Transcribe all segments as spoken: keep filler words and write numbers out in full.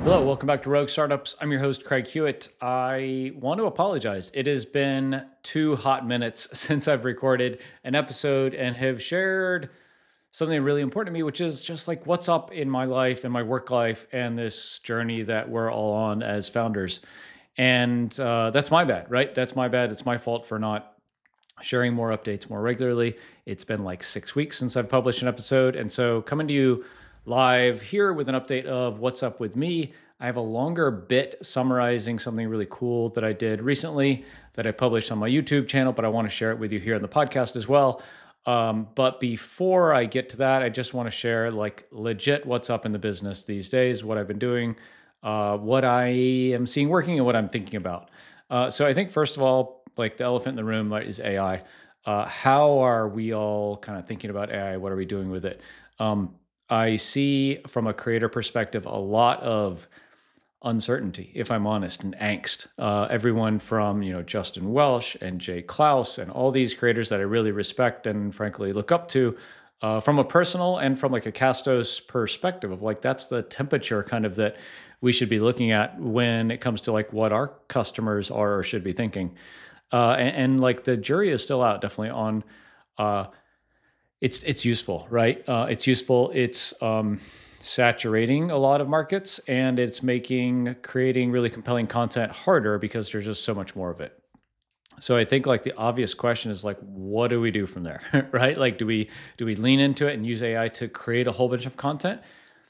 Hello, welcome back to Rogue Startups. I'm your host, Craig Hewitt. I want to apologize. It has been two hot minutes since I've recorded an episode and have shared something really important to me, which is just like what's up in my life and my work life and this journey that we're all on as founders. And uh, that's my bad, right? That's my bad. It's my fault for not sharing more updates more regularly. It's been like six weeks since I've published an episode. And so coming to you live here with an update of what's up with me. I have a longer bit summarizing something really cool that I did recently that I published on my YouTube channel, but I want to share it with you here on the podcast as well. Um, but before I get to that, I just want to share like legit what's up in the business these days, what I've been doing, uh, what I am seeing working and what I'm thinking about. Uh, so I think first of all, like the elephant in the room like, is A I. Uh, how are we all kind of thinking about A I? What are we doing with it? Um, I see from a creator perspective a lot of uncertainty, if I'm honest, and angst. Uh, everyone from you know Justin Welsh and Jay Klaus and all these creators that I really respect and frankly look up to, uh, from a personal and from like a Castos perspective of like that's the temperature kind of that we should be looking at when it comes to like what our customers are or should be thinking. Uh, and, and like the jury is still out definitely on. Uh, it's it's useful, right? Uh, it's useful. It's um, saturating a lot of markets, and it's making creating really compelling content harder because there's just so much more of it. So I think like the obvious question is like, what do we do from there, right? Like, do we do we lean into it and use A I to create a whole bunch of content?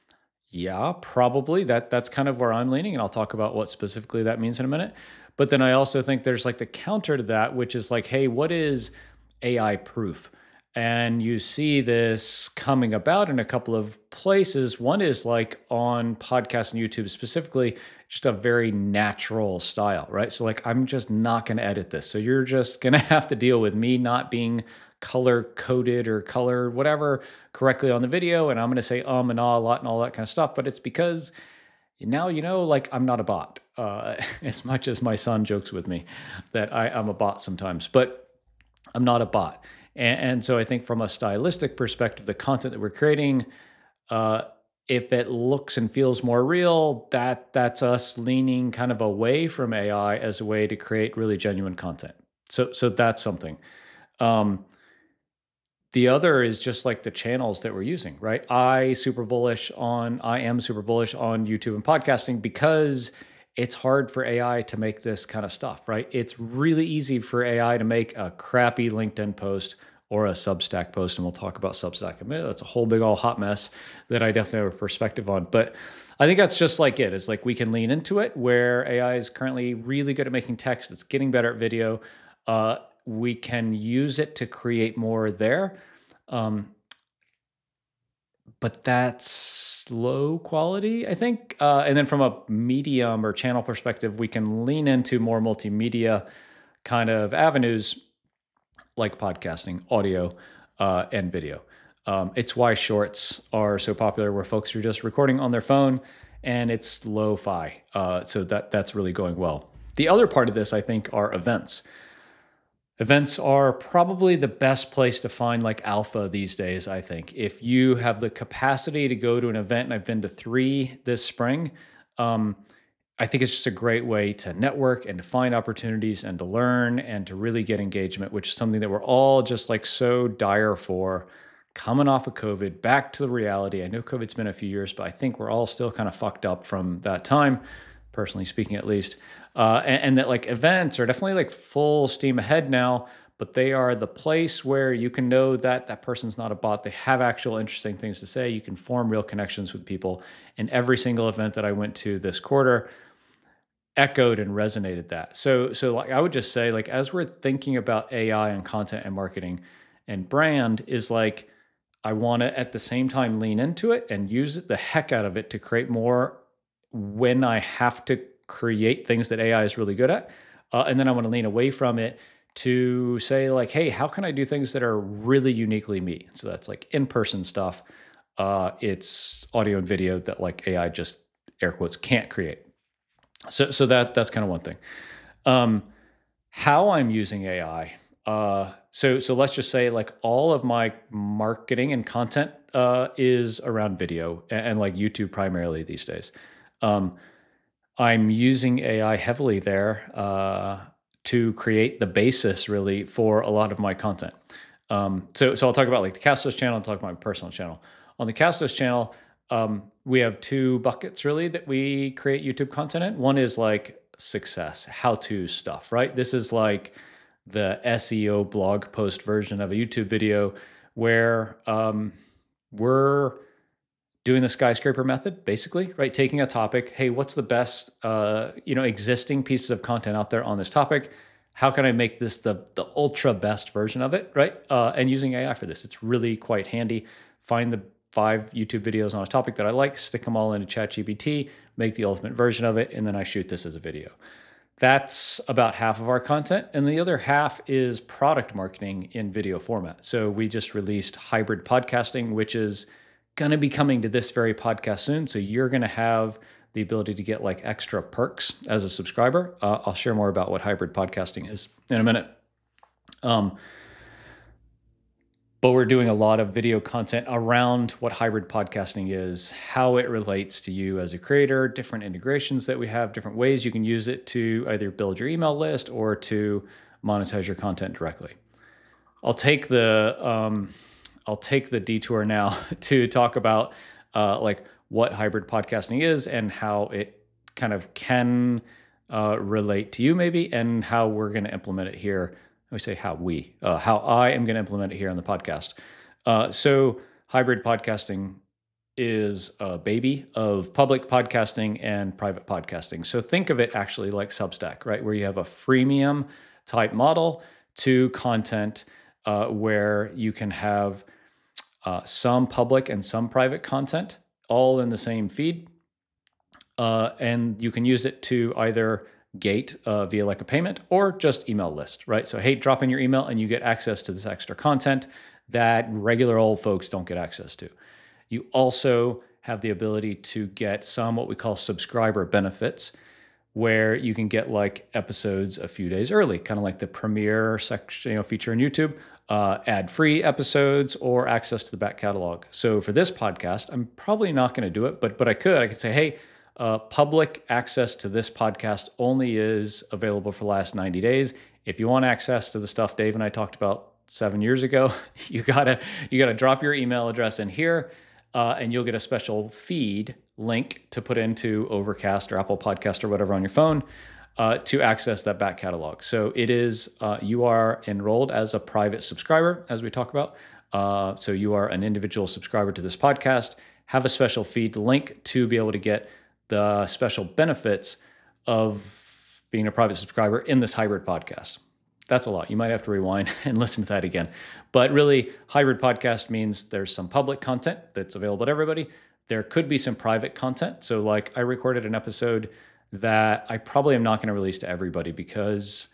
Yeah, probably. That that's kind of where I'm leaning, and I'll talk about what specifically that means in a minute. But then I also think there's like the counter to that, which is like, hey, what is A I proof? And you see this coming about in a couple of places. One is like on podcasts and YouTube specifically, just a very natural style, right? So like I'm just not going to edit this. So you're just going to have to deal with me not being color coded or color whatever correctly on the video, and I'm going to say um and ah a lot and all that kind of stuff. But it's because now you know, like I'm not a bot. Uh, as much as my son jokes with me that I, I'm a bot sometimes, but I'm not a bot. And, and so I think from a stylistic perspective, the content that we're creating, uh, if it looks and feels more real, that that's us leaning kind of away from A I as a way to create really genuine content. So so that's something. Um, the other is just like the channels that we're using, right? I super bullish on, I am super bullish on YouTube and podcasting because it's hard for A I to make this kind of stuff, right? It's really easy for A I to make a crappy LinkedIn post or a Substack post, and we'll talk about Substack in a minute. That's a whole big old hot mess that I definitely have a perspective on. But I think that's just like it. It's like we can lean into it where A I is currently really good at making text. It's getting better at video. Uh, we can use it to create more there. Um, but that's low quality, I think. Uh, and then from a medium or channel perspective, we can lean into more multimedia kind of avenues like podcasting, audio, uh, and video. Um, it's why shorts are so popular, where folks are just recording on their phone and it's lo-fi. Uh, so that that's really going well. The other part of this, I think, are events. Events are probably the best place to find like alpha these days, I think. If you have the capacity to go to an event, and I've been to three this spring, um, I think it's just a great way to network and to find opportunities and to learn and to really get engagement, which is something that we're all just like so dire for coming off of COVID, back to the reality. I know COVID's been a few years, but I think we're all still kind of fucked up from that time, personally speaking, at least. Uh, and, and that like events are definitely like full steam ahead now, but they are the place where you can know that that person's not a bot. They have actual interesting things to say. You can form real connections with people. And every single event that I went to this quarter echoed and resonated that. So, so like I would just say, like as we're thinking about A I and content and marketing and brand, is like I want to at the same time lean into it and use the heck out of it to create more when I have to create things that A I is really good at. Uh, and then I want to lean away from it to say like, hey, how can I do things that are really uniquely me? So that's like in-person stuff. Uh, it's audio and video that like A I just air quotes can't create. So, so that that's kind of one thing. Um, how I'm using A I. Uh, so, so let's just say like all of my marketing and content uh, is around video and, and like YouTube primarily these days. Um, I'm using A I heavily there uh, to create the basis really for a lot of my content. Um, so, so I'll talk about like the Castos channel, I'll talk about my personal channel. On the Castos channel, um, we have two buckets really that we create YouTube content in. One is like success, how-to stuff, right? This is like the S E O blog post version of a YouTube video where um, we're doing the skyscraper method, basically, right? Taking a topic, hey, what's the best, uh, you know, existing pieces of content out there on this topic? How can I make this the the ultra best version of it, right? Uh, and using A I for this, it's really quite handy. Find the five YouTube videos on a topic that I like, stick them all into ChatGPT, make the ultimate version of it, and then I shoot this as a video. That's about half of our content. And the other half is product marketing in video format. So we just released hybrid podcasting, which is going to be coming to this very podcast soon. So you're going to have the ability to get like extra perks as a subscriber. Uh, I'll share more about what hybrid podcasting is in a minute. Um, but we're doing a lot of video content around what hybrid podcasting is, how it relates to you as a creator, different integrations that we have, different ways you can use it to either build your email list or to monetize your content directly. I'll take the um, I'll take the detour now to talk about uh, like what hybrid podcasting is and how it kind of can uh, relate to you maybe, and how we're going to implement it here. I say how we, uh, how I am going to implement it here on the podcast. Uh, so hybrid podcasting is a baby of public podcasting and private podcasting. So think of it actually like Substack, right? Where you have a freemium type model to content uh, where you can have uh, some public and some private content all in the same feed. Uh, and you can use it to either gate uh, via like a payment or just email list, right? So, hey, drop in your email and you get access to this extra content that regular old folks don't get access to. You also have the ability to get some what we call subscriber benefits, where you can get like episodes a few days early, kind of like the premiere section, you know, feature on YouTube, uh, ad-free episodes, or access to the back catalog. So for this podcast, I'm probably not going to do it, but but I could. I could say, hey, uh, public access to this podcast only is available for the last ninety days. If you want access to the stuff Dave and I talked about seven years ago, you gotta you gotta drop your email address in here, uh, and you'll get a special feed link to put into Overcast or Apple Podcast or whatever on your phone uh, to access that back catalog. So it is, uh, you are enrolled as a private subscriber, as we talk about. Uh, so you are an individual subscriber to this podcast, have a special feed link to be able to get the special benefits of being a private subscriber in this hybrid podcast. That's a lot. You might have to rewind and listen to that again. But really, hybrid podcast means there's some public content that's available to everybody. There could be some private content. So like I recorded an episode that I probably am not going to release to everybody because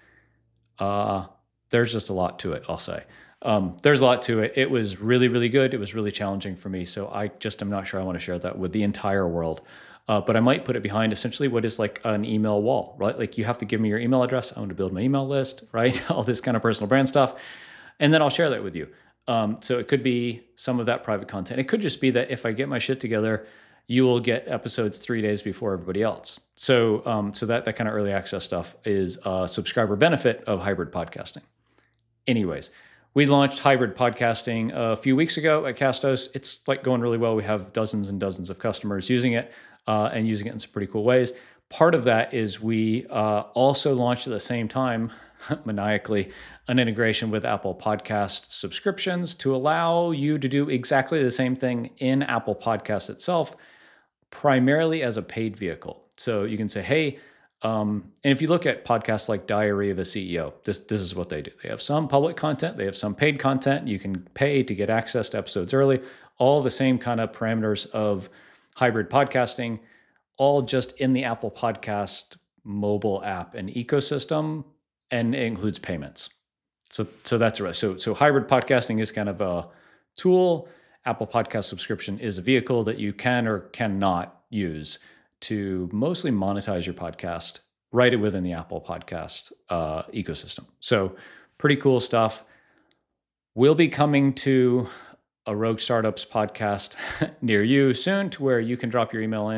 uh, there's just a lot to it, I'll say. Um, there's a lot to it. It was really, really good. It was really challenging for me. So I just am not sure I want to share that with the entire world. Uh, but I might put it behind essentially what is like an email wall, right? Like you have to give me your email address. I want to build my email list, right? All this kind of personal brand stuff. And then I'll share that with you. Um, so it could be some of that private content. It could just be that if I get my shit together, you will get episodes three days before everybody else. So, um, so that that kind of early access stuff is a subscriber benefit of hybrid podcasting. Anyways, we launched hybrid podcasting a few weeks ago at Castos. It's like going really well. We have dozens and dozens of customers using it uh, and using it in some pretty cool ways. Part of that is we uh, also launched at the same time, maniacally, an integration with Apple Podcast subscriptions to allow you to do exactly the same thing in Apple Podcasts itself, primarily as a paid vehicle. So you can say, hey, um, and if you look at podcasts like Diary of a C E O, this, this is what they do. They have some public content, they have some paid content. You can pay to get access to episodes early, all the same kind of parameters of hybrid podcasting, all just in the Apple Podcast mobile app and ecosystem, and it includes payments. So, so that's right. So, so hybrid podcasting is kind of a tool. Apple Podcast subscription is a vehicle that you can or cannot use to mostly monetize your podcast right within the Apple Podcast uh, ecosystem. So, pretty cool stuff. We'll be coming to a Rogue Startups podcast near you soon, to where you can drop your email in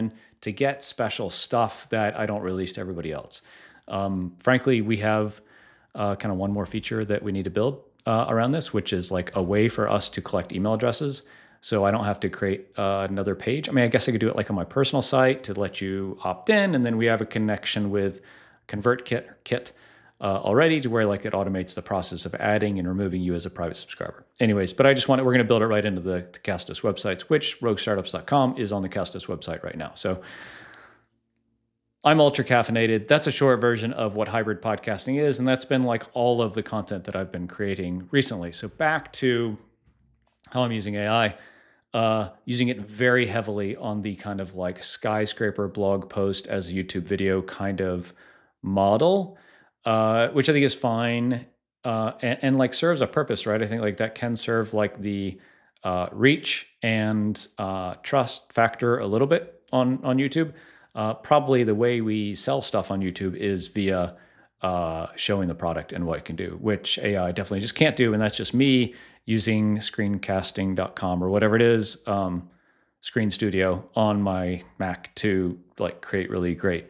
to get special stuff that I don't release to everybody else. Um, frankly, we have uh, kind of one more feature that we need to build uh, around this, which is like a way for us to collect email addresses. So I don't have to create uh, another page. I mean, I guess I could do it like on my personal site to let you opt in. And then we have a connection with ConvertKit Kit uh, already to where like it automates the process of adding and removing you as a private subscriber. Anyways, but I just want it, we're going to build it right into the, the Castos websites, which rogue startups dot com is on the Castos website right now. So I'm ultra caffeinated. That's a short version of what hybrid podcasting is. And that's been like all of the content that I've been creating recently. So back to how I'm using A I. Uh, using it very heavily on the kind of like skyscraper blog post as a YouTube video kind of model, uh, which I think is fine uh, and, and like serves a purpose, right? I think like that can serve like the uh, reach and uh, trust factor a little bit on on YouTube. Uh, probably the way we sell stuff on YouTube is via uh, showing the product and what it can do, which A I definitely just can't do, and that's just me using screencasting dot com or whatever it is, um, Screen Studio on my Mac to like create really great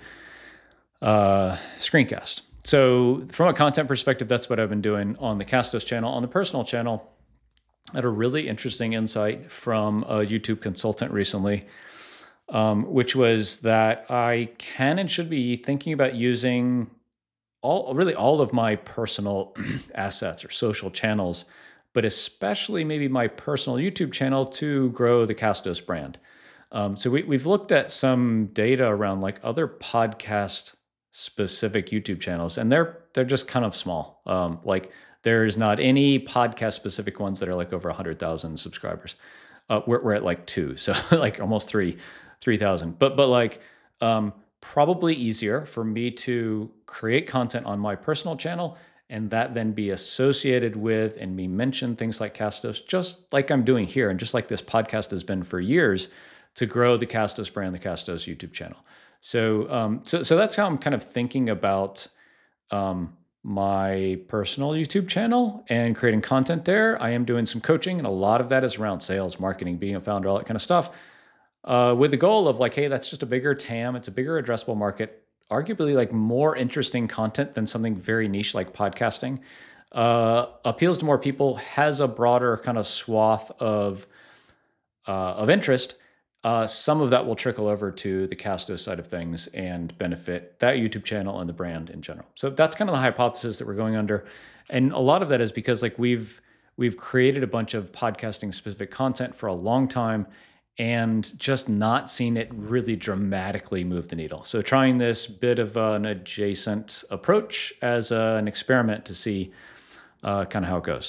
uh, screencast. So from a content perspective, that's what I've been doing on the Castos channel. On the personal channel, I had a really interesting insight from a YouTube consultant recently, um, which was that I can and should be thinking about using all really all of my personal assets or social channels, but especially maybe my personal YouTube channel to grow the Castos brand. Um, so we, we've looked at some data around like other podcast specific YouTube channels, and they're they're just kind of small. Um, like there's not any podcast specific ones that are like over one hundred thousand subscribers. Uh, we're, we're at like two, so like almost three, three thousand. But but like um, probably easier for me to create content on my personal channel and that then be associated with and me mention things like Castos, just like I'm doing here, and just like this podcast has been for years, to grow the Castos brand, the Castos YouTube channel. So, um, so, so that's how I'm kind of thinking about um, my personal YouTube channel and creating content there. I am doing some coaching, and a lot of that is around sales, marketing, being a founder, all that kind of stuff, uh, with the goal of like, hey, that's just a bigger T A M. It's a bigger addressable market. Arguably like more interesting content than something very niche like podcasting, uh, appeals to more people, has a broader kind of swath of uh, of interest. Uh, some of that will trickle over to the Castos side of things and benefit that YouTube channel and the brand in general. So that's kind of the hypothesis that we're going under, and a lot of that is because like we've we've created a bunch of podcasting specific content for a long time, and just not seen it really dramatically move the needle. So trying this bit of an adjacent approach as a, an experiment to see uh, kind of how it goes.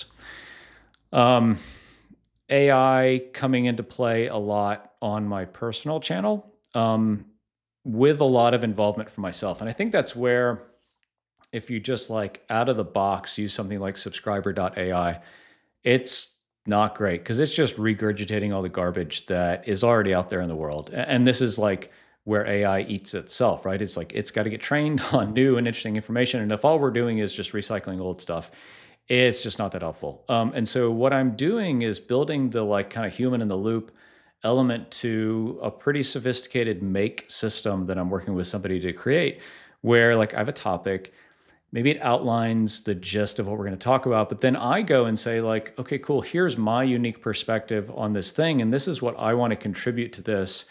Um, A I coming into play a lot on my personal channel, um, with a lot of involvement from myself. And I think that's where, if you just like out of the box use something like subscriber dot A I, it's not great because it's just regurgitating all the garbage that is already out there in the world. And this is like where A I eats itself, right? It's like it's got to get trained on new and interesting information. And if all we're doing is just recycling old stuff, it's just not that helpful. Um, and so what I'm doing is building the like kind of human in the loop element to a pretty sophisticated make system that I'm working with somebody to create, where like I have a topic, maybe it outlines the gist of what we're going to talk about, but then I go and say like, okay, cool, here's my unique perspective on this thing, and this is what I want to contribute to this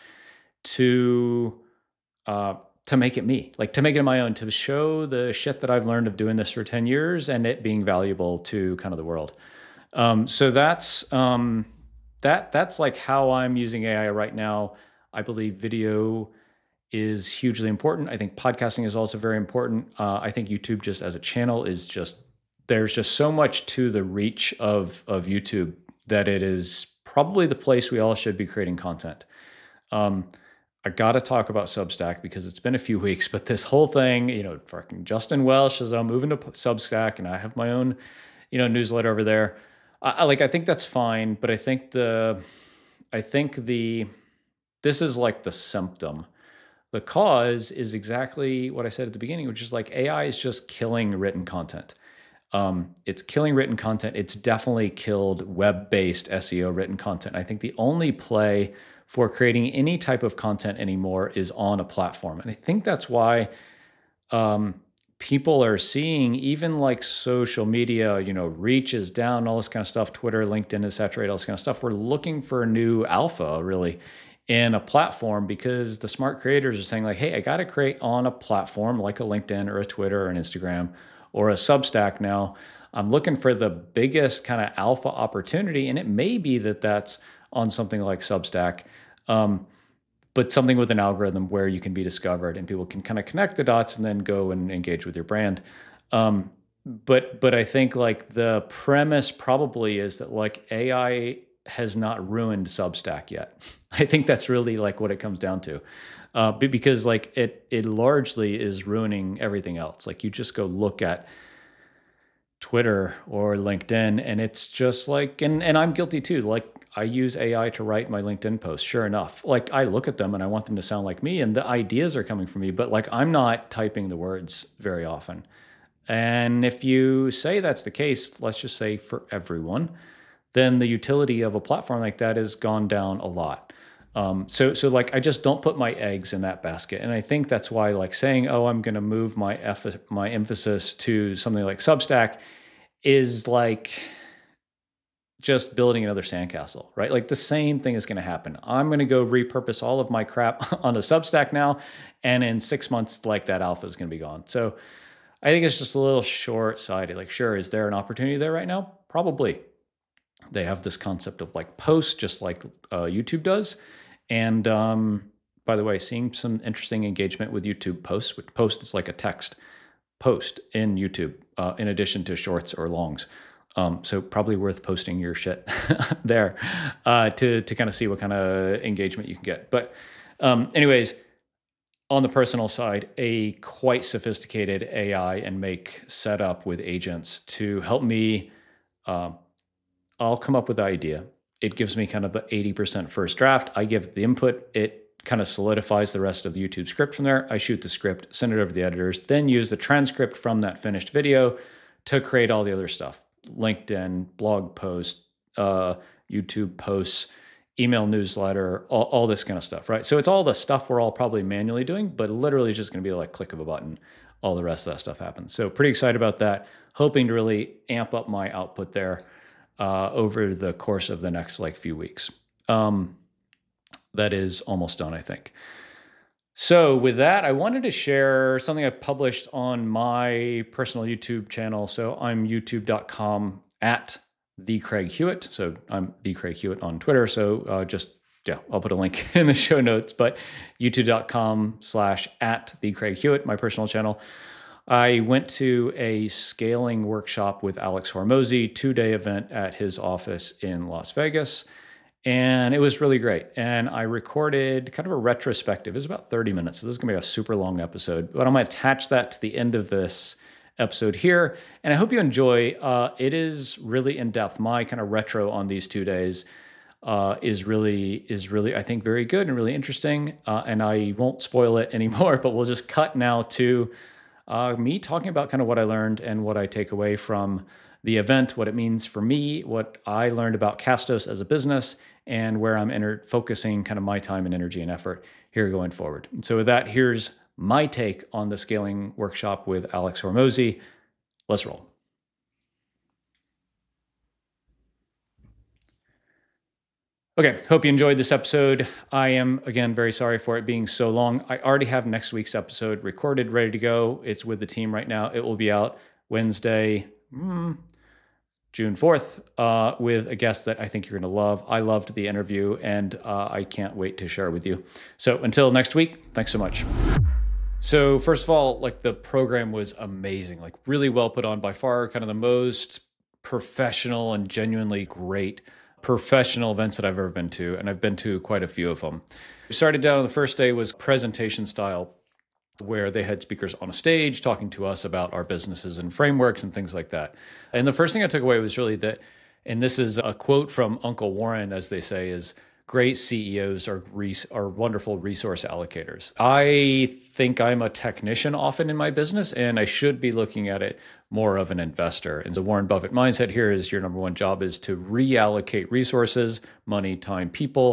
to uh, to make it me, like to make it my own, to show the shit that I've learned of doing this for ten years and it being valuable to kind of the world. Um, so that's um, that that's like how I'm using A I right now. I believe video is hugely important. I think podcasting is also very important. Uh, I think YouTube just as a channel is just, there's just so much to the reach of, of YouTube that it is probably the place we all should be creating content. Um, I got to talk about Substack because it's been a few weeks, but this whole thing, you know, fucking Justin Welsh is I'm moving to Substack and I have my own, you know, newsletter over there. I, I like, I think that's fine, but I think the, I think the, this is like the symptom. The cause is exactly what I said at the beginning, which is like A I is just killing written content. Um, it's killing written content. It's definitely killed web-based S E O written content. I think the only play for creating any type of content anymore is on a platform. And I think that's why um, people are seeing even like social media, you know, reach is down, all this kind of stuff. Twitter, LinkedIn is saturated, all this kind of stuff. We're looking for a new alpha really in a platform because the smart creators are saying like, hey, I got to create on a platform like a LinkedIn or a Twitter or an Instagram or a Substack now. I'm looking for the biggest kind of alpha opportunity. And it may be that that's on something like Substack, um, but something with an algorithm where you can be discovered and people can kind of connect the dots and then go and engage with your brand. Um, but but I think like the premise probably is that like A I has not ruined Substack yet. I think that's really like what it comes down to, uh, because like it it largely is ruining everything else. Like you just go look at Twitter or LinkedIn, and it's just like, and and I'm guilty too. Like I use A I to write my LinkedIn posts. Sure enough, like I look at them and I want them to sound like me, and the ideas are coming from me, but like I'm not typing the words very often. And if you say that's the case, let's just say for everyone, then the utility of a platform like that has gone down a lot. Um, so, so like I just don't put my eggs in that basket, and I think that's why, like saying, "Oh, I'm going to move my eff- my emphasis to something like Substack," is like just building another sandcastle, right? Like the same thing is going to happen. I'm going to go repurpose all of my crap on a Substack now, and in six months, like that alpha is going to be gone. So, I think it's just a little short-sighted. Like, sure, is there an opportunity there right now? Probably. They have this concept of like posts, just like uh, YouTube does. And um, by the way, seeing some interesting engagement with YouTube posts, which post is like a text post in YouTube, uh, in addition to shorts or longs. Um, so probably worth posting your shit there uh, to to kind of see what kind of engagement you can get. But um, anyways, on the personal side, a quite sophisticated A I and make setup with agents to help me. Uh, I'll come up with the idea. It gives me kind of the eighty percent first draft. I give the input. It kind of solidifies the rest of the YouTube script from there. I shoot the script, send it over to the editors, then use the transcript from that finished video to create all the other stuff. LinkedIn, blog post, uh, YouTube posts, email newsletter, all, all this kind of stuff, right? So it's all the stuff we're all probably manually doing, but literally just going to be like click of a button. All the rest of that stuff happens. So pretty excited about that. Hoping to really amp up my output there uh, over the course of the next like few weeks. Um, that is almost done, I think. So with that, I wanted to share something I published on my personal YouTube channel. So I'm youtube dot com at the Craig Hewitt. So I'm the Craig Hewitt on Twitter. So uh, just, yeah, I'll put a link in the show notes, but youtube dot com slash at the Craig Hewitt, my personal channel. I went to a scaling workshop with Alex Hormozi, two-day event at his office in Las Vegas. And it was really great. And I recorded kind of a retrospective. It was about thirty minutes. So this is going to be a super long episode. But I'm going to attach that to the end of this episode here. And I hope you enjoy. Uh, it is really in-depth. My kind of retro on these two days uh, is really, is really, I think, very good and really interesting. Uh, and I won't spoil it anymore, but we'll just cut now to uh, me talking about kind of what I learned and what I take away from the event, what it means for me, what I learned about Castos as a business, and where I'm enter- focusing kind of my time and energy and effort here going forward. And so with that, here's my take on the scaling workshop with Alex Hormozi. Let's roll. Okay, hope you enjoyed this episode. I am, again, very sorry for it being so long. I already have next week's episode recorded, ready to go. It's with the team right now. It will be out Wednesday, mm, June fourth, uh, with a guest that I think you're going to love. I loved the interview, and uh, I can't wait to share with you. So until next week, thanks so much. So first of all, like the program was amazing, like really well put on, by far kind of the most professional and genuinely great professional events that I've ever been to. And I've been to quite a few of them. We started down on the first day was presentation style, where they had speakers on a stage talking to us about our businesses and frameworks and things like that. And the first thing I took away was really that, and this is a quote from Uncle Warren, as they say, is great C E Os are res- are wonderful resource allocators. I think I'm a technician often in my business, and I should be looking at it more of an investor. And the Warren Buffett mindset here is your number one job is to reallocate resources, money, time, people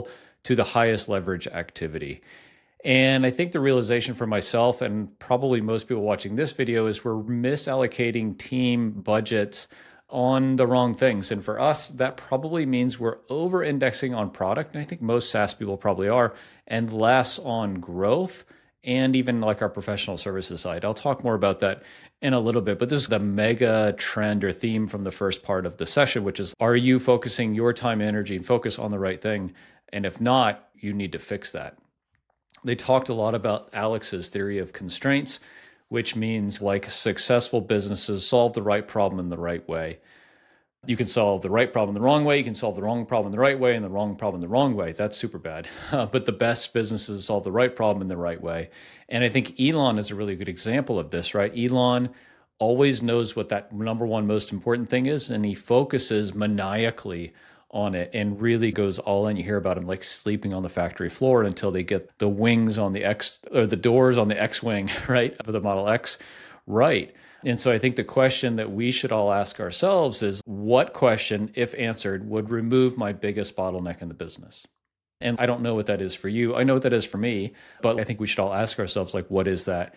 to the highest leverage activity. And I think the realization for myself and probably most people watching this video is we're misallocating team budgets on the wrong things. And for us, that probably means we're over indexing on product. And I think most SaaS people probably are, and less on growth and even like our professional services side. I'll talk more about that in a little bit, but this is the mega trend or theme from the first part of the session, which is, are you focusing your time, energy, and focus on the right thing? And if not, you need to fix that. They talked a lot about Alex's theory of constraints, which means like successful businesses solve the right problem in the right way. You can solve the right problem the wrong way. You can solve the wrong problem the right way and the wrong problem the wrong way. That's super bad. But the best businesses solve the right problem in the right way. And I think Elon is a really good example of this, right? Elon always knows what that number one most important thing is, and he focuses maniacally on it and really goes all in. You hear about him like sleeping on the factory floor until they get the wings on the X or the doors on the X-Wing, right, for the Model X, right. And so I think the question that we should all ask ourselves is, what question, if answered, would remove my biggest bottleneck in the business? And I don't know what that is for you. I know what that is for me, but I think we should all ask ourselves, like, what is that?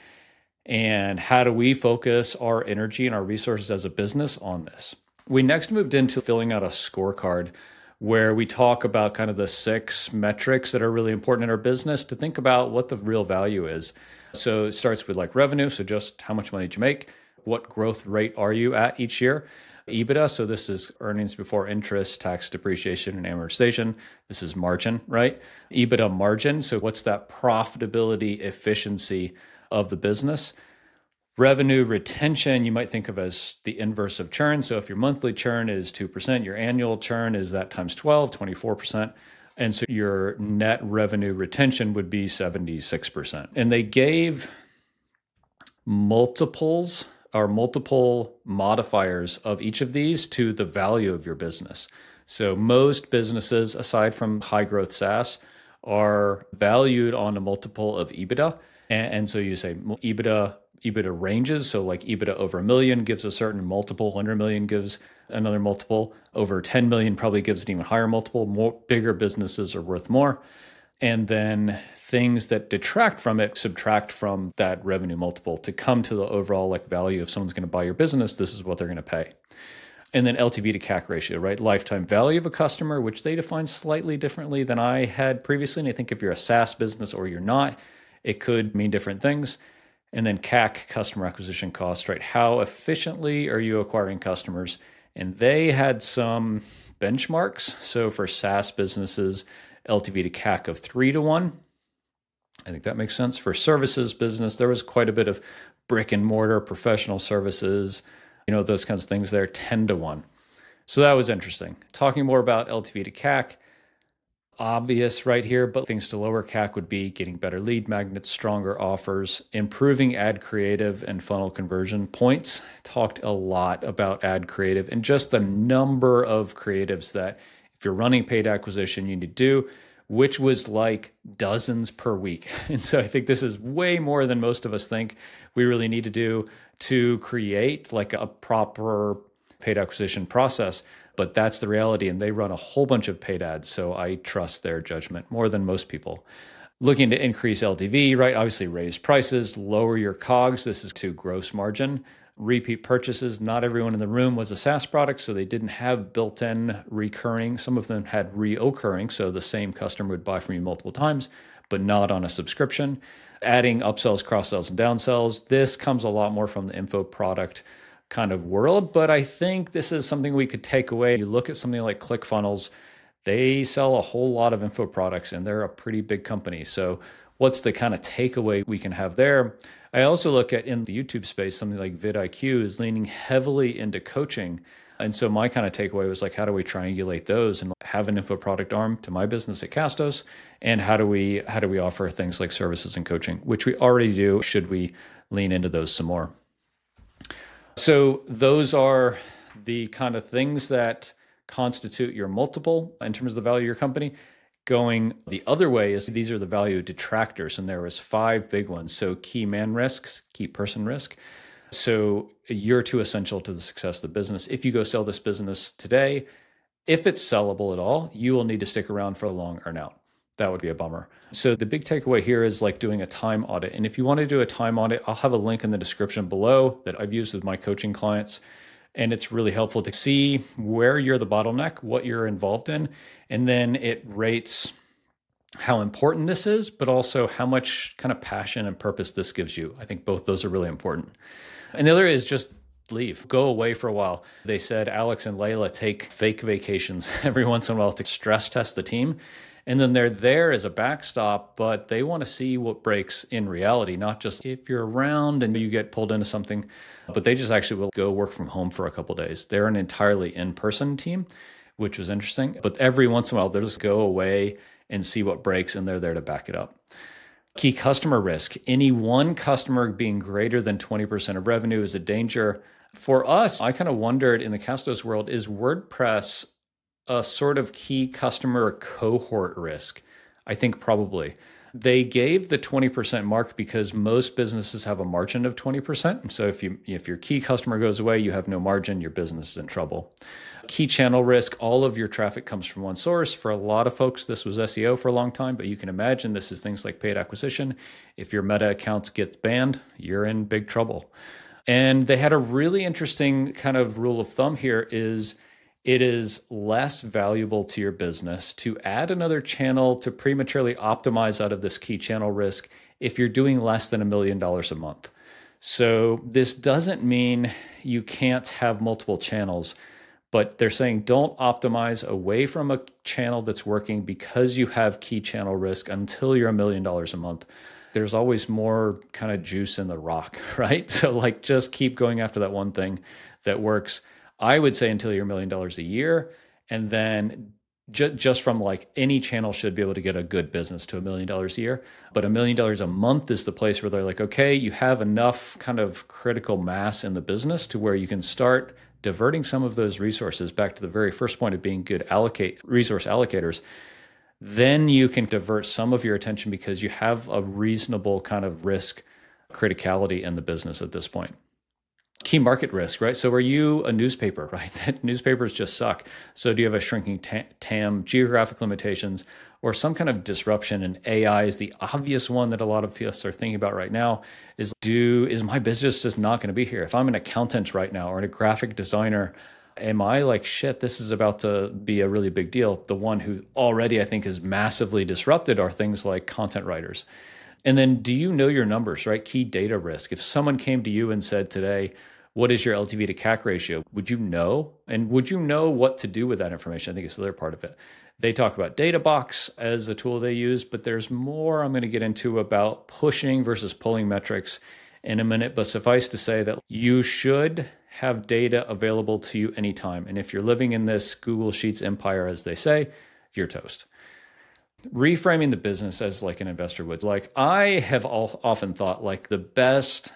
And how do we focus our energy and our resources as a business on this? We next moved into filling out a scorecard where we talk about kind of the six metrics that are really important in our business to think about what the real value is. So it starts with like revenue. So just how much money did you make? What growth rate are you at each year? EBITDA. So this is earnings before interest, tax, depreciation, and amortization. This is margin, right? EBITDA margin. So what's that profitability efficiency of the business? Revenue retention, you might think of as the inverse of churn. So if your monthly churn is two percent, your annual churn is that times twelve, twenty-four percent. And so your net revenue retention would be seventy-six percent. And they gave multiples or multiple modifiers of each of these to the value of your business. So most businesses, aside from high growth SaaS, are valued on a multiple of EBITDA. And, and so you say EBITDA EBITDA ranges. So like EBITDA over a million gives a certain multiple, one hundred million gives another multiple, over ten million probably gives an even higher multiple. More bigger businesses are worth more. And then things that detract from it subtract from that revenue multiple to come to the overall like value. If someone's going to buy your business, this is what they're going to pay. And then L T V to C A C ratio, right? Lifetime value of a customer, which they define slightly differently than I had previously. And I think if you're a SaaS business or you're not, it could mean different things. And then C A C, customer acquisition cost, right? How efficiently are you acquiring customers? And they had some benchmarks. So for SaaS businesses, L T V to C A C of three to one. I think that makes sense. For services business, there was quite a bit of brick and mortar, professional services, you know, those kinds of things there, ten to one. So that was interesting. Talking more about L T V to C A C, obvious right here, but things to lower C A C would be getting better lead magnets, stronger offers, improving ad creative and funnel conversion points. Talked a lot about ad creative and just the number of creatives that if you're running paid acquisition, you need to do, which was like dozens per week. And so I think this is way more than most of us think we really need to do to create like a proper paid acquisition process. But that's the reality. And they run a whole bunch of paid ads. So I trust their judgment more than most people. Looking to increase L T V, right? Obviously raise prices, lower your COGS. This is to gross margin. Repeat purchases. Not everyone in the room was a SaaS product, so they didn't have built-in recurring. Some of them had reoccurring, so the same customer would buy from you multiple times, but not on a subscription. Adding upsells, cross-sells, and downsells. This comes a lot more from the info product kind of world, but I think this is something we could take away. You look at something like ClickFunnels, they sell a whole lot of info products and they're a pretty big company. So what's the kind of takeaway we can have there? I also look at in the YouTube space, something like vidIQ is leaning heavily into coaching. And so my kind of takeaway was like, how do we triangulate those and have an info product arm to my business at Castos? And how do we how do we offer things like services and coaching, which we already do? Should we lean into those some more? So those are the kind of things that constitute your multiple in terms of the value of your company. Going the other way is these are the value detractors, and there was five big ones. So key man risks, key person risk. So you're too essential to the success of the business. If you go sell this business today, if it's sellable at all, you will need to stick around for a long earnout. that would be a bummer. So the big takeaway here is like doing a time audit. And if you want to do a time audit, I'll have a link in the description below that I've used with my coaching clients. And it's really helpful to see where you're the bottleneck, what you're involved in, and then it rates how important this is, but also how much kind of passion and purpose this gives you. I think both those are really important. And the other is just leave, go away for a while. They said Alex and Layla take fake vacations every once in a while to stress test the team. And then they're there as a backstop, but they want to see what breaks in reality, not just if you're around and you get pulled into something, but they just actually will go work from home for a couple of days. They're an entirely in-person team, which was interesting. But every once in a while, they'll just go away and see what breaks, and they're there to back it up. Key customer risk. Any one customer being greater than twenty percent of revenue is a danger. For us, I kind of wondered in the Castos world, is WordPress a sort of key customer cohort risk? I think probably. They gave the twenty percent mark because most businesses have a margin of twenty percent. So if you if your key customer goes away, you have no margin, your business is in trouble. Key channel risk, all of your traffic comes from one source. For a lot of folks, this was S E O for a long time, but you can imagine this is things like paid acquisition. If your Meta accounts get banned, you're in big trouble. And they had a really interesting kind of rule of thumb here is it is less valuable to your business to add another channel to prematurely optimize out of this key channel risk if you're doing less than a million dollars a month. So this doesn't mean you can't have multiple channels, but they're saying don't optimize away from a channel that's working because you have key channel risk until you're a million dollars a month. There's always more kind of juice in the rock, right? So like just keep going after that one thing that works. I would say until you're a million dollars a year, and then ju- just from like any channel should be able to get a good business to a million dollars a year. But a million dollars a month is the place where they're like, okay, you have enough kind of critical mass in the business to where you can start diverting some of those resources back to the very first point of being good allocate resource allocators. Then you can divert some of your attention because you have a reasonable kind of risk criticality in the business at this point. Key market risk, right? So are you a newspaper, right? Newspapers just suck. So do you have a shrinking T A M, geographic limitations, or some kind of disruption? And A I is the obvious one that a lot of us are thinking about right now is do, is my business just not going to be here? If I'm an accountant right now or a graphic designer, am I like, shit, this is about to be a really big deal? The one who already I think is massively disrupted are things like content writers. And then do you know your numbers, right? Key data risk. If someone came to you and said today, what is your L T V to C A C ratio? Would you know? And would you know what to do with that information? I think it's the other part of it. They talk about DataBox as a tool they use, but there's more I'm going to get into about pushing versus pulling metrics in a minute. But suffice to say that you should have data available to you anytime. And if you're living in this Google Sheets empire, as they say, you're toast. Reframing the business as like an investor would. Like I have all, often thought like the best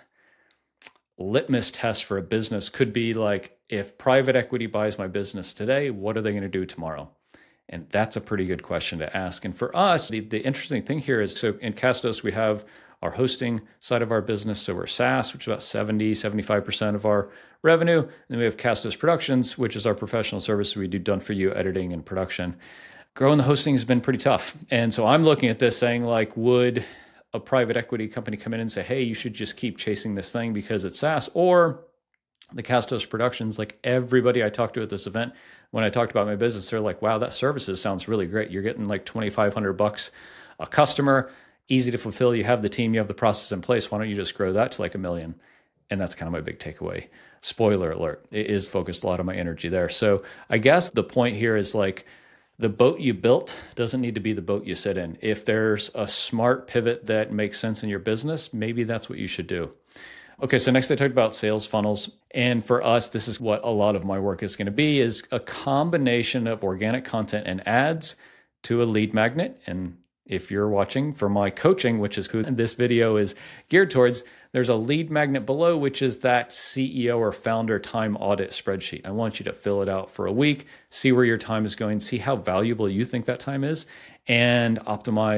litmus test for a business could be like, if private equity buys my business today, what are they going to do tomorrow? And that's a pretty good question to ask. And for us, the, the interesting thing here is, so in Castos, we have our hosting side of our business. So we're SaaS, which is about seventy, seventy-five percent of our revenue. And then we have Castos Productions, which is our professional service. We do done for you editing and production. Growing the hosting has been pretty tough. And so I'm looking at this saying like, would a private equity company come in and say, hey, you should just keep chasing this thing because it's SaaS? Or the Castos Productions, like everybody I talked to at this event, when I talked about my business, they're like, wow, that services sounds really great. You're getting like twenty-five hundred bucks a customer, easy to fulfill. You have the team, you have the process in place. Why don't you just grow that to like a million? And that's kind of my big takeaway. Spoiler alert, it is focused a lot of my energy there. So I guess the point here is like, the boat you built doesn't need to be the boat you sit in. If there's a smart pivot that makes sense in your business, maybe that's what you should do. Okay, so next I talked about sales funnels. And for us, this is what a lot of my work is going to be, is a combination of organic content and ads to a lead magnet. And if you're watching for my coaching, which is who this video is geared towards, there's a lead magnet below, which is that C E O or founder time audit spreadsheet. I want you to fill it out for a week, see where your time is going, see how valuable you think that time is, and optimize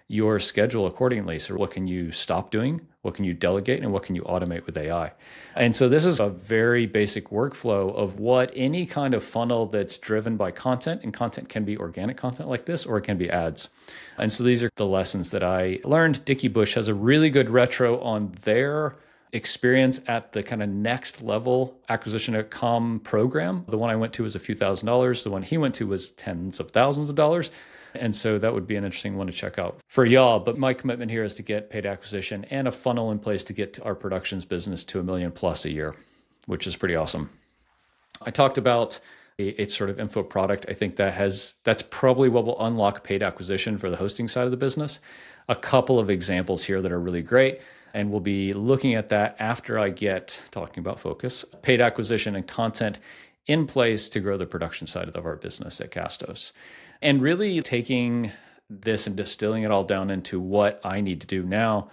your schedule accordingly. So what can you stop doing? What can you delegate? And what can you automate with A I? And so this is a very basic workflow of what any kind of funnel that's driven by content, and content can be organic content like this, or it can be ads. And so these are the lessons that I learned. Dickie Bush has a really good retro on their experience at the kind of next level acquisition dot com program. The one I went to was a few thousand dollars. The one he went to was tens of thousands of dollars. And so that would be an interesting one to check out for y'all. But my commitment here is to get paid acquisition and a funnel in place to get to our productions business to a million plus a year, which is pretty awesome. I talked about a, a sort of info product. I think that has that's probably what will unlock paid acquisition for the hosting side of the business. A couple of examples here that are really great. And we'll be looking at that after I get talking about focus, paid acquisition and content in place to grow the production side of our business at Castos. And really taking this and distilling it all down into what I need to do now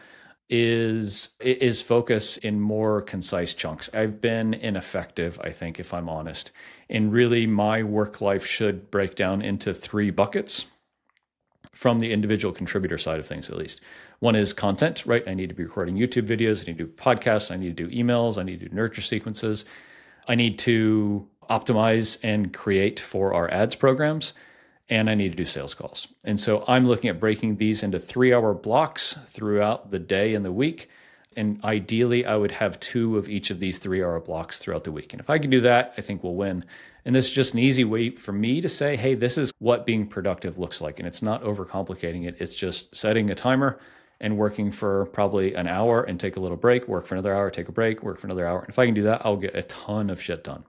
is, is focus in more concise chunks. I've been ineffective, I think, if I'm honest. And really my work life should break down into three buckets from the individual contributor side of things, at least. One is content, right? I need to be recording YouTube videos. I need to do podcasts. I need to do emails. I need to do nurture sequences. I need to optimize and create for our ads programs. And I need to do sales calls. And so I'm looking at breaking these into three hour blocks throughout the day and the week. And ideally, I would have two of each of these three hour blocks throughout the week. And if I can do that, I think we'll win. And this is just an easy way for me to say, hey, this is what being productive looks like. And it's not overcomplicating it. It's just setting a timer and working for probably an hour and take a little break, work for another hour, take a break, work for another hour. And if I can do that, I'll get a ton of shit done.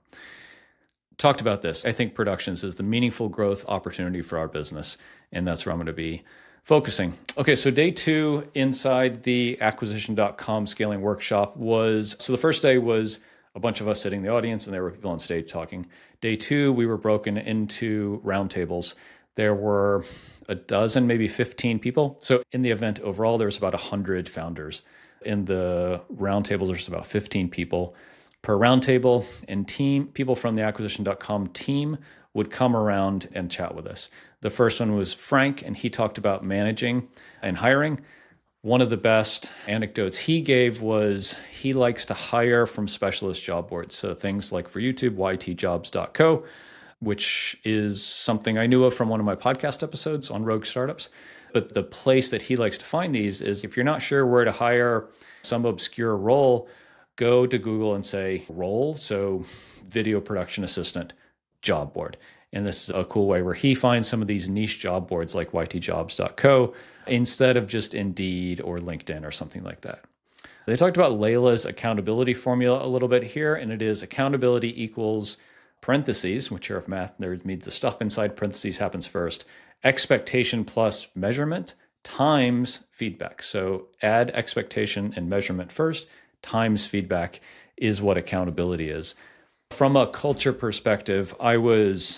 Talked about this. I think productions is the meaningful growth opportunity for our business. And that's where I'm going to be focusing. Okay, so day two inside the acquisition dot com scaling workshop was, so the first day was a bunch of us sitting in the audience and there were people on stage talking. Day two, we were broken into roundtables. There were a dozen, maybe fifteen people. So in the event overall, there was about one hundred founders. In the roundtables, there's about fifteen people per roundtable, and team people from the acquisition dot com team would come around and chat with us. The first one was Frank, and he talked about managing and hiring. One of the best anecdotes he gave was he likes to hire from specialist job boards. So things like for YouTube, y t jobs dot co, which is something I knew of from one of my podcast episodes on Rogue Startups. But the place that he likes to find these is if you're not sure where to hire some obscure role, go to Google and say role, so video production assistant, job board. And this is a cool way where he finds some of these niche job boards like y t jobs dot co instead of just Indeed or LinkedIn or something like that. They talked about Layla's accountability formula a little bit here, and it is accountability equals parentheses, which here if math nerds means the stuff inside parentheses happens first, expectation plus measurement times feedback. So add expectation and measurement first, times feedback is what accountability is. From a culture perspective, I was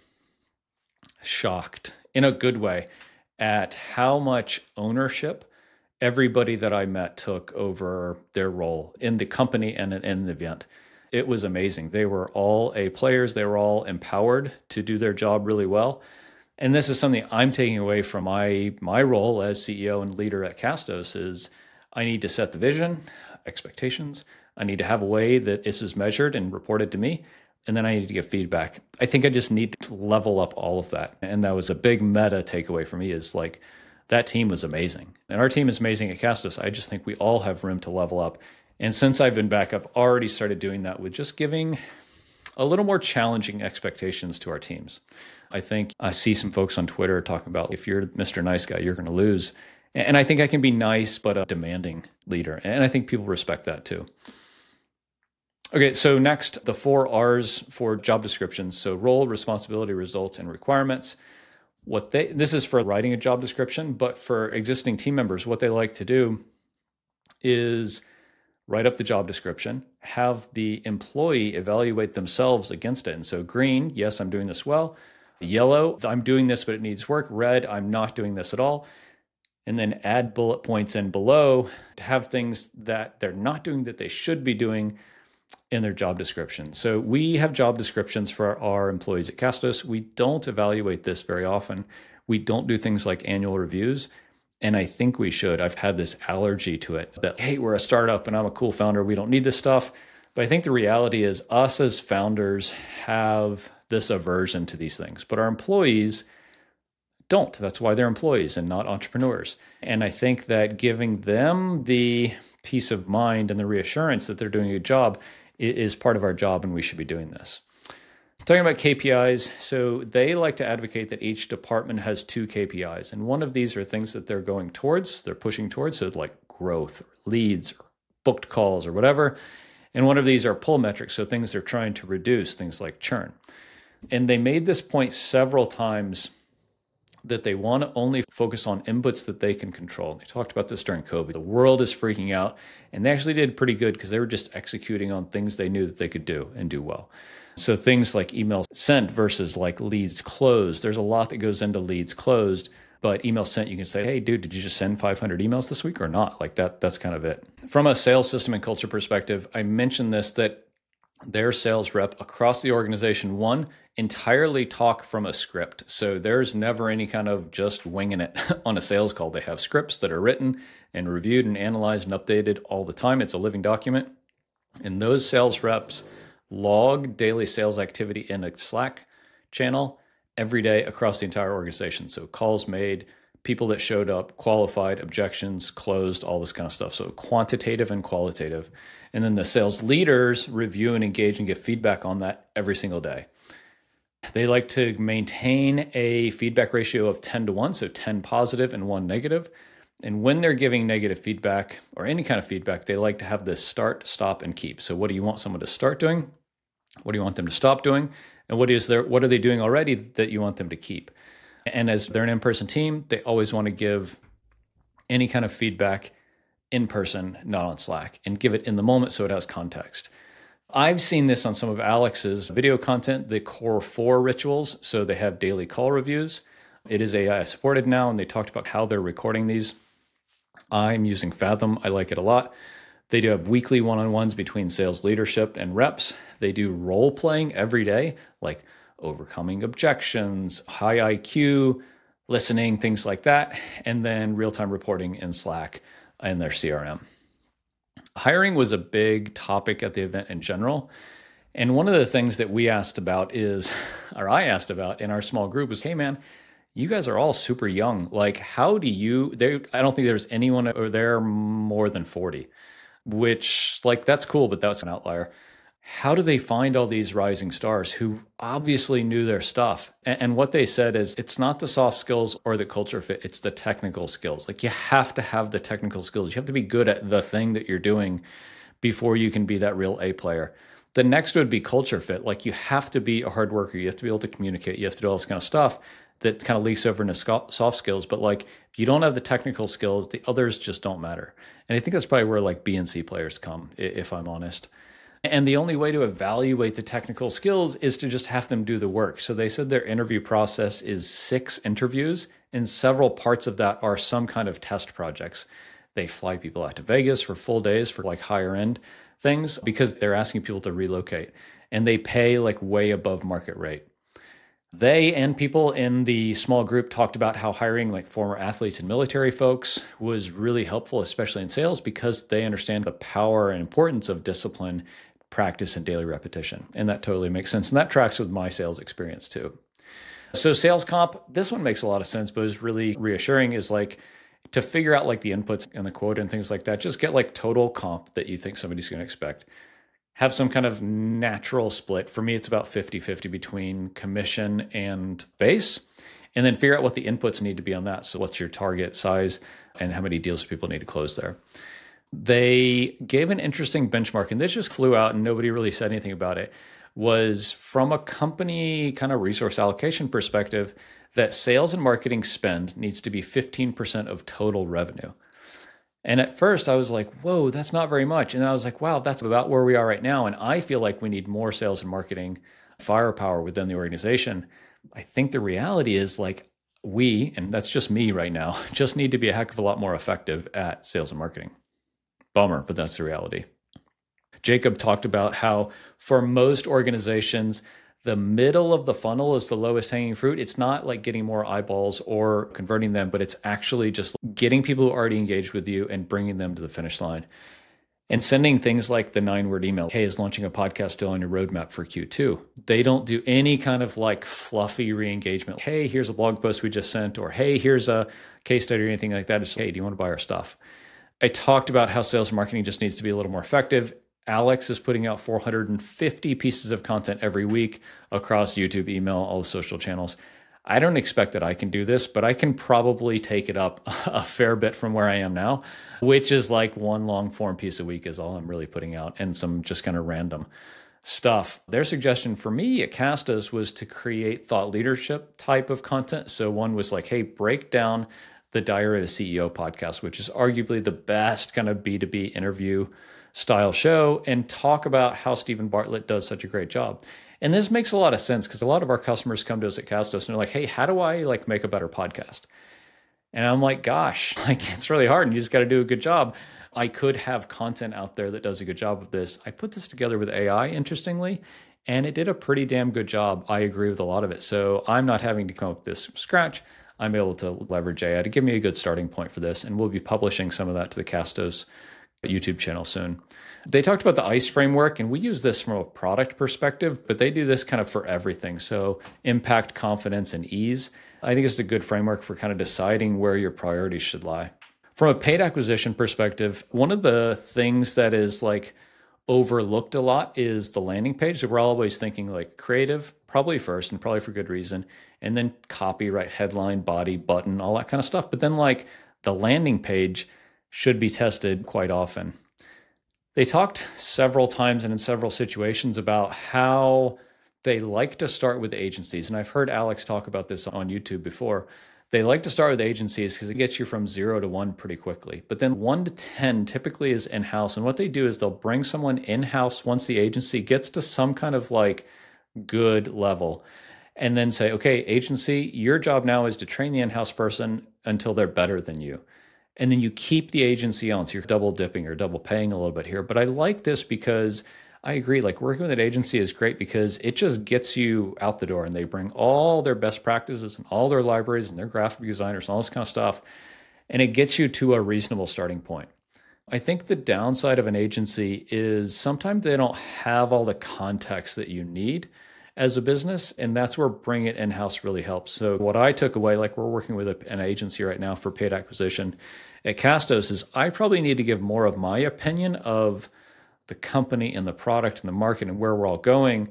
shocked in a good way at how much ownership everybody that I met took over their role in the company and in the event. It was amazing. They were all A players. They were all empowered to do their job really well. And this is something I'm taking away from my, my role as C E O and leader at Castos is I need to set the vision, expectations. I need to have a way that this is measured and reported to me. And then I need to get feedback. I think I just need to level up all of that. And that was a big meta takeaway for me is like, that team was amazing. And our team is amazing at Castos. I just think we all have room to level up. And since I've been back, I've already started doing that with just giving a little more challenging expectations to our teams. I think I see some folks on Twitter talking about if you're Mister Nice Guy, you're going to lose. And I think I can be nice, but a demanding leader. And I think people respect that too. Okay, so next, the four R's for job descriptions. So role, responsibility, results, and requirements. What they this is for writing a job description, but for existing team members, what they like to do is write up the job description, have the employee evaluate themselves against it. And so green, yes, I'm doing this well. Yellow, I'm doing this, but it needs work. Red, I'm not doing this at all. And then add bullet points in below to have things that they're not doing that they should be doing in their job description. So we have job descriptions for our employees at Castos. We don't evaluate this very often. We don't do things like annual reviews. And I think we should. I've had this allergy to it that, hey, we're a startup and I'm a cool founder. We don't need this stuff. But I think the reality is us as founders have this aversion to these things, but our employees don't. That's why they're employees and not entrepreneurs. And I think that giving them the peace of mind and the reassurance that they're doing a good job is part of our job, and we should be doing this. Talking about K P Is, so they like to advocate that each department has two K P Is, and one of these are things that they're going towards, they're pushing towards, so like growth, or leads, or booked calls, or whatever. And one of these are pull metrics, so things they're trying to reduce, things like churn. And they made this point several times that they want to only focus on inputs that they can control. They talked about this during COVID. The world is freaking out, and they actually did pretty good because they were just executing on things they knew that they could do and do well. So things like emails sent versus like leads closed. There's a lot that goes into leads closed, but email sent, you can say, hey, dude, did you just send five hundred emails this week or not? Like that, that's kind of it. From a sales system and culture perspective, I mentioned this, that their sales rep across the organization, one, entirely talk from a script. So there's never any kind of just winging it on a sales call. They have scripts that are written and reviewed and analyzed and updated all the time. It's a living document. And those sales reps log daily sales activity in a Slack channel every day across the entire organization. So calls made, people that showed up, qualified, objections, closed, all this kind of stuff. So quantitative and qualitative. And then the sales leaders review and engage and give feedback on that every single day. They like to maintain a feedback ratio of ten to one, so ten positive and one negative. And when they're giving negative feedback or any kind of feedback, they like to have this start, stop, and keep. So what do you want someone to start doing? What do you want them to stop doing? And what is their, what are they doing already that you want them to keep? And as they're an in-person team, they always want to give any kind of feedback in person, not on Slack, and give it in the moment so it has context. I've seen this on some of Alex's video content, the core four rituals. So they have daily call reviews. It is A I supported now, and they talked about how they're recording these. I'm using Fathom. I like it a lot. They do have weekly one-on-ones between sales leadership and reps. They do role playing every day, like overcoming objections, high I Q, listening, things like that, and then real-time reporting in Slack and their C R M. Hiring was a big topic at the event in general. And one of the things that we asked about is, or I asked about in our small group was, hey man, you guys are all super young. Like, how do you, they, I don't think there's anyone over there more than forty, which like, that's cool, but that's an outlier. How do they find all these rising stars who obviously knew their stuff? And, and what they said is, it's not the soft skills or the culture fit, it's the technical skills. Like you have to have the technical skills. You have to be good at the thing that you're doing before you can be that real A player. The next would be culture fit. Like you have to be a hard worker. You have to be able to communicate. You have to do all this kind of stuff that kind of leaks over into soft skills. But like, if you don't have the technical skills, the others just don't matter. And I think that's probably where like B and C players come, if I'm honest. And the only way to evaluate the technical skills is to just have them do the work. So they said their interview process is six interviews, and several parts of that are some kind of test projects. They fly people out to Vegas for full days for like higher end things because they're asking people to relocate, and they pay like way above market rate. They and people in the small group talked about how hiring like former athletes and military folks was really helpful, especially in sales, because they understand the power and importance of discipline, practice, and daily repetition. And that totally makes sense. And that tracks with my sales experience too. So sales comp, this one makes a lot of sense, but is really reassuring is like to figure out like the inputs and the quota and things like that, just get like total comp that you think somebody's going to expect. Have some kind of natural split. For me, it's about fifty-fifty between commission and base. And then figure out what the inputs need to be on that. So what's your target size and how many deals people need to close there? They gave an interesting benchmark, and this just flew out and nobody really said anything about it, was from a company kind of resource allocation perspective, that sales and marketing spend needs to be fifteen percent of total revenue. And at first I was like, whoa, that's not very much. And then I was like, wow, that's about where we are right now. And I feel like we need more sales and marketing firepower within the organization. I think the reality is like we, and that's just me right now, just need to be a heck of a lot more effective at sales and marketing. Bummer, but that's the reality. Jacob talked about how for most organizations, the middle of the funnel is the lowest hanging fruit. It's not like getting more eyeballs or converting them, but it's actually just getting people who already engaged with you and bringing them to the finish line. And sending things like the nine word email, hey, is launching a podcast still on your roadmap for Q two? They don't do any kind of like fluffy re-engagement. Hey, here's a blog post we just sent, or hey, here's a case study or anything like that. It's, hey, do you want to buy our stuff? I talked about how sales and marketing just needs to be a little more effective. Alex is putting out four hundred fifty pieces of content every week across YouTube, email, all the social channels. I don't expect that I can do this, but I can probably take it up a fair bit from where I am now, which is like one long form piece a week is all I'm really putting out, and some just kind of random stuff. Their suggestion for me at Castos was to create thought leadership type of content. So one was like, hey, break down the Diary of a C E O podcast, which is arguably the best kind of B two B interview style show, and talk about how Stephen Bartlett does such a great job. And this makes a lot of sense because a lot of our customers come to us at Castos and they're like, hey, how do I like make a better podcast? And I'm like, gosh, like it's really hard and you just got to do a good job. I could have content out there that does a good job of this. I put this together with A I, interestingly, and it did a pretty damn good job. I agree with a lot of it. So I'm not having to come up with this from scratch. I'm able to leverage A I to give me a good starting point for this. And we'll be publishing some of that to the Castos YouTube channel soon. They talked about the ICE framework, and we use this from a product perspective, but they do this kind of for everything. So impact, confidence, and ease. I think it's a good framework for kind of deciding where your priorities should lie. From a paid acquisition perspective, one of the things that is like overlooked a lot is the landing page. So we're always thinking like creative, probably first, and probably for good reason, and then copyright, headline, body, button, all that kind of stuff. But then like the landing page should be tested quite often. They talked several times and in several situations about how they like to start with agencies. And I've heard Alex talk about this on YouTube before. They like to start with agencies because it gets you from zero to one pretty quickly. But then one to ten typically is in-house. And what they do is they'll bring someone in-house once the agency gets to some kind of like good level. And then say, okay, agency, your job now is to train the in-house person until they're better than you. And then you keep the agency on. So you're double dipping or double paying a little bit here. But I like this because I agree, like working with an agency is great because it just gets you out the door, and they bring all their best practices and all their libraries and their graphic designers and all this kind of stuff. And it gets you to a reasonable starting point. I think the downside of an agency is sometimes they don't have all the context that you need as a business. And that's where bringing it in-house really helps. So what I took away, like we're working with a, an agency right now for paid acquisition at Castos, is I probably need to give more of my opinion of the company and the product and the market and where we're all going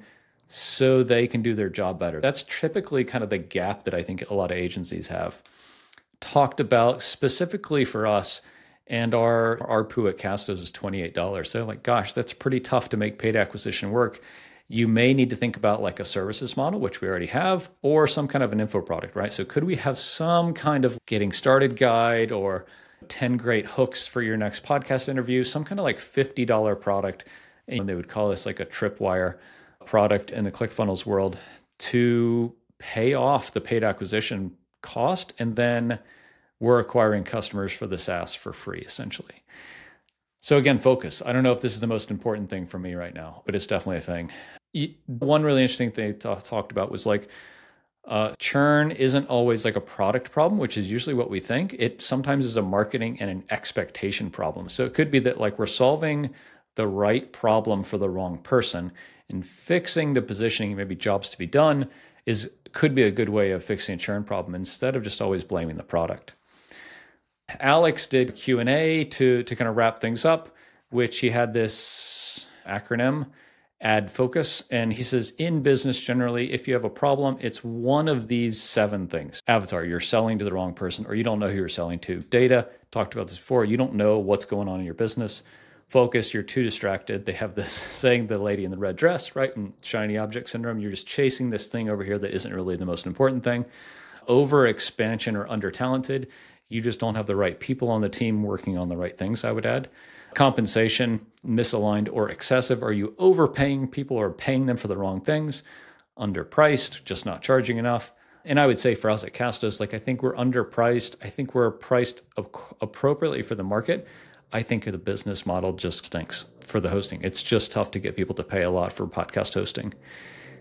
so they can do their job better. That's typically kind of the gap that I think a lot of agencies have. Talked about specifically for us, and our A R P U at Castos is twenty-eight dollars. So like, gosh, that's pretty tough to make paid acquisition work. You may need to think about like a services model, which we already have, or some kind of an info product, right? So could we have some kind of getting started guide or ten great hooks for your next podcast interview, some kind of like fifty dollars product, and they would call this like a tripwire product in the ClickFunnels world to pay off the paid acquisition cost. And then we're acquiring customers for the SaaS for free, essentially. So again, focus. I don't know if this is the most important thing for me right now, but it's definitely a thing. One really interesting thing they t- talked about was like, uh, churn isn't always like a product problem, which is usually what we think. It sometimes is a marketing and an expectation problem. So it could be that like we're solving the right problem for the wrong person, and fixing the positioning, maybe jobs to be done, is could be a good way of fixing a churn problem instead of just always blaming the product. Alex did Q and A to, to kind of wrap things up, which he had this acronym, add focus. And he says, in business generally, if you have a problem, it's one of these seven things. Avatar, you're selling to the wrong person, or you don't know who you're selling to. Data, talked about this before, you don't know what's going on in your business. Focus, you're too distracted. They have this saying, the lady in the red dress, right? And shiny object syndrome, you're just chasing this thing over here that isn't really the most important thing. Over expansion or under talented, you just don't have the right people on the team working on the right things, I would add. Compensation, misaligned or excessive. Are you overpaying people or paying them for the wrong things? Underpriced, just not charging enough. And I would say for us at Castos, like I think we're underpriced. I think we're priced appropriately for the market. I think the business model just stinks for the hosting. It's just tough to get people to pay a lot for podcast hosting.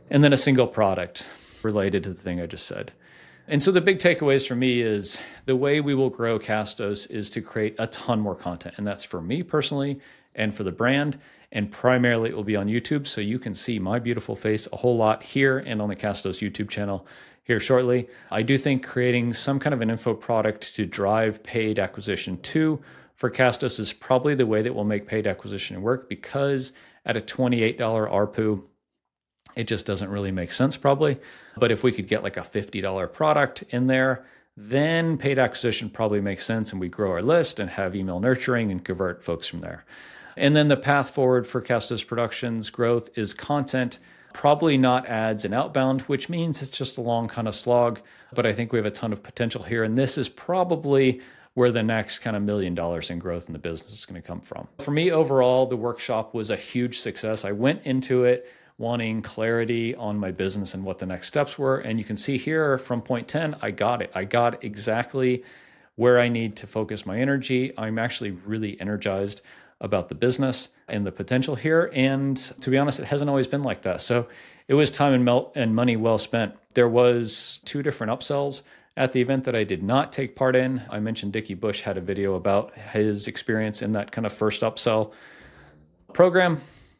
and then a single product related to the thing I just said. And so the big takeaways for me is the way we will grow Castos is to create a ton more content. And that's for me personally and for the brand. And primarily it will be on YouTube. So you can see my beautiful face a whole lot here and on the Castos YouTube channel here shortly. I do think creating some kind of an info product to drive paid acquisition too for Castos is probably the way that will make paid acquisition work, because at a twenty-eight dollars A R P U, it just doesn't really make sense probably. But if we could get like a fifty dollars product in there, then paid acquisition probably makes sense, and we grow our list and have email nurturing and convert folks from there. And then the path forward for Castos Productions growth is content, probably not ads and outbound, which means it's just a long kind of slog, but I think we have a ton of potential here. And this is probably where the next kind of million dollars in growth in the business is going to come from. For me, overall, the workshop was a huge success. I went into it wanting clarity on my business and what the next steps were. And you can see here from point ten, I got it. I got exactly where I need to focus my energy. I'm actually really energized about the business and the potential here. And to be honest, it hasn't always been like that. So it was time and, mel- and money well spent. There was two different upsells at the event that I did not take part in. I mentioned Dickie Bush had a video about his experience in that kind of first upsell program.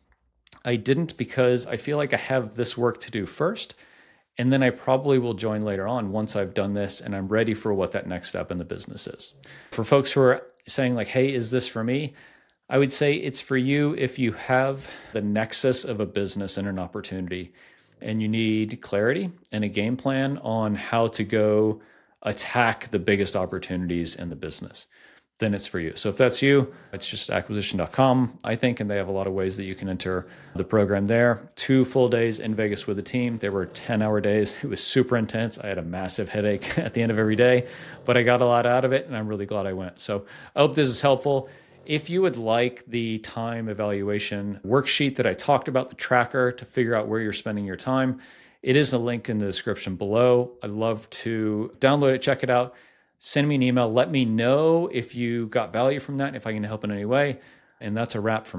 I didn't because I feel like I have this work to do first, and then I probably will join later on once I've done this and I'm ready for what that next step in the business is. For folks who are saying like, hey, is this for me? I would say it's for you if you have the nexus of a business and an opportunity, and you need clarity and a game plan on how to go attack the biggest opportunities in the business. Then it's for you. So if that's you, it's just acquisition dot com, I think, and they have a lot of ways that you can enter the program there. Two full days in Vegas with a team. They were ten hour days. It was super intense. I had a massive headache at the end of every day, but I got a lot out of it, and I'm really glad I went. So I hope this is helpful. If you would like the time evaluation worksheet that I talked about, the tracker to figure out where you're spending your time, it is a link in the description below. I'd love to download it, check it out. Send me an email. Let me know if you got value from that, if I can help in any way. And that's a wrap for me.